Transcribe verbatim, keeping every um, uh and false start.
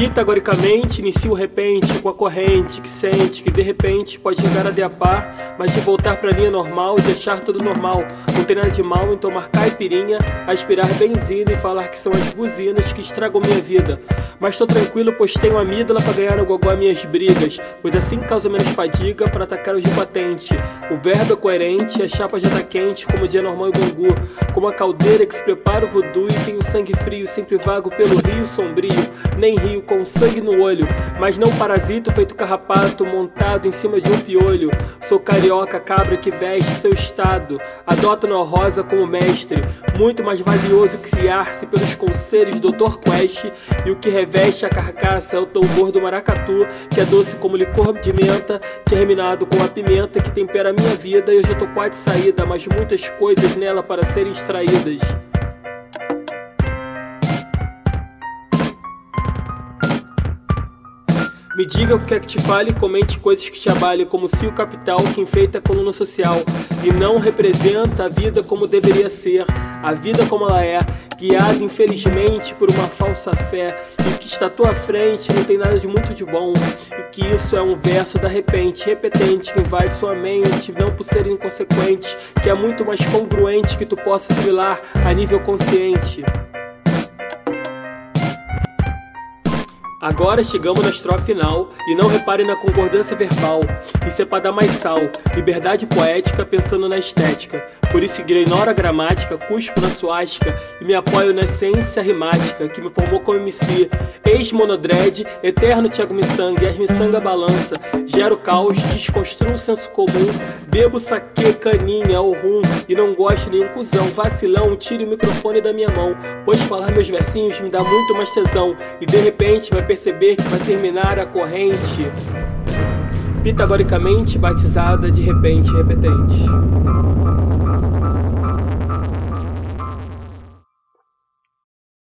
Pitagoricamente, inicia o repente com a corrente que sente que de repente pode chegar a deapar, mas de voltar pra linha normal, de achar tudo normal. Não tem nada de mal em tomar caipirinha, aspirar benzina e falar que são as buzinas que estragam minha vida. Mas tô tranquilo, pois tenho amígdala pra ganhar no gogó minhas brigas, pois assim causa menos fadiga pra atacar os de patente. O verbo é coerente, a chapa já tá quente, como o dia normal e gungu, como a caldeira que se prepara o voodoo e tem o sangue frio, sempre vago pelo rio sombrio, nem rio com sangue no olho, mas não parasito feito carrapato montado em cima de um piolho. Sou carioca, cabra que veste seu estado, adoto na rosa como mestre, muito mais valioso que criar-se pelos conselhos doutor Quest, e o que reveste a carcaça é o tambor do maracatu, que é doce como licor de menta, terminado com a pimenta que tempera a minha vida, e eu já tô quase de saída, mas muitas coisas nela para serem extraídas. Me diga o que é que te fale, comente coisas que te abalem, como se o capital que enfeita a coluna social e não representa a vida como deveria ser, a vida como ela é, guiada infelizmente por uma falsa fé, e que está à tua frente não tem nada de muito de bom, e que isso é um verso da repente, repetente, que invade sua mente, não por ser inconsequente, que é muito mais congruente que tu possa assimilar a nível consciente. Agora chegamos na estrofe final, e não reparem na concordância verbal, isso é pra dar mais sal, liberdade poética pensando na estética, por isso ignoro a gramática, cuspo na suástica, e me apoio na essência rimática, que me formou como M C, ex-monodread, eterno Thiago Missangue, as miçanga balança, gero caos, desconstruo o senso comum, bebo saque, caninha ou rum, e não gosto de nenhum cuzão, vacilão, tire o microfone da minha mão, pois falar meus versinhos me dá muito mais tesão, e de repente vai perceber que vai terminar a corrente pitagoricamente batizada de repente repetente.